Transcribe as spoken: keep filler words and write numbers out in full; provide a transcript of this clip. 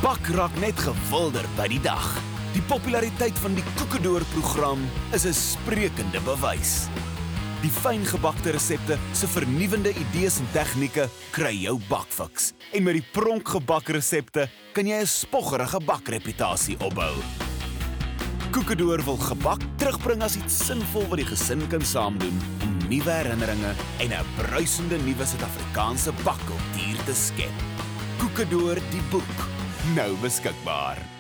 Bak raak net gewilder by die dag. Die populariteit van die Koekedoor-program is 'n sprekende bewys. Die fyngebakte resepte se vernuwendende idees en tegnieke kry jou bakfiks. En met die pronkgebak resepte kan jy 'n spoggerige bakreputasie opbou. Koekedoor wil gebak terugbring as iets sinvol wat die gesin kan saamdoen om nuwe herinneringe en 'n bruisende nuwe Suid-Afrikaanse bakkultuur te skep. Koekedoor die boek, nou beskikbaar.